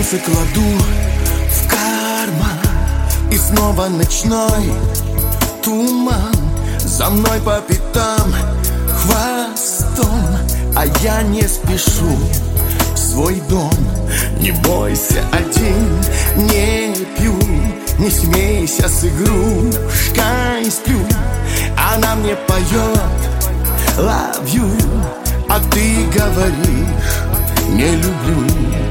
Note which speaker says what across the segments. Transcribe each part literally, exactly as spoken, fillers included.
Speaker 1: Проснулся, кладу в карман, и снова ночной туман за мной по пятам хвостом, а я не спешу в свой дом. Не бойся, один не пью, не смейся с игрушкой, сплю. Она мне поет love you, а ты говоришь не люблю.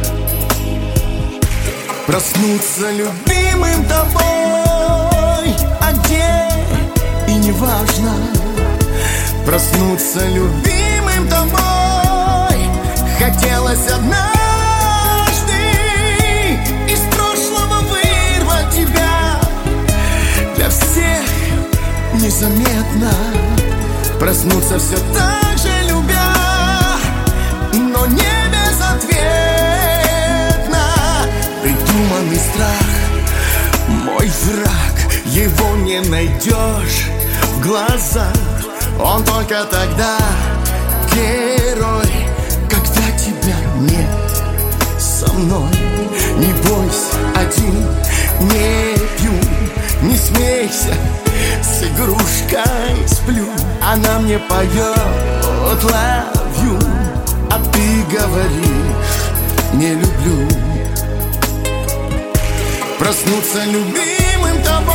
Speaker 1: Проснуться любимым тобой, а где и не важно. Проснуться любимым тобой хотелось однажды, из прошлого вырвать тебя. Для всех незаметно проснуться все так же любя, но не безответно. Придуманный страх, мой враг, его не найдешь в глазах. Он только тогда герой, когда тебя нет со мной. Не бойся, один не пью, не смейся, с игрушкой сплю. Она мне поет love you, а ты говоришь не люблю. Проснуться любимым тобой,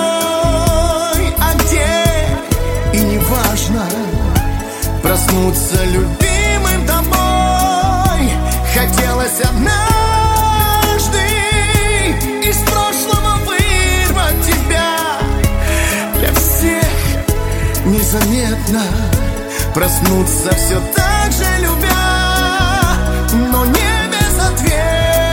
Speaker 1: а где и не важно. Проснуться любимым тобой хотелось однажды, из прошлого вырвать тебя. Для всех незаметно проснуться все так же любя, но не безответно.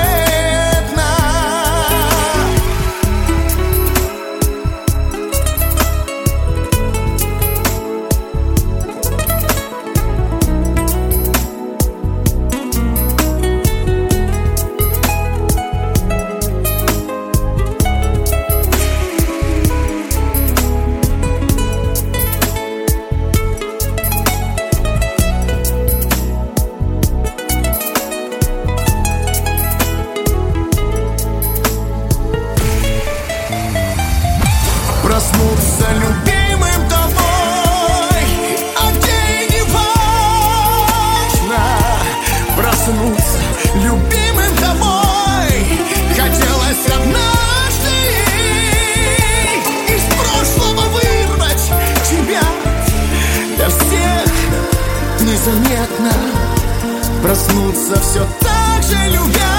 Speaker 1: Проснуться любимым тобой, а где и не важно. Проснуться любимым тобой хотелось однажды, из прошлого вырвать тебя. Для всех незаметно проснуться все так же любя,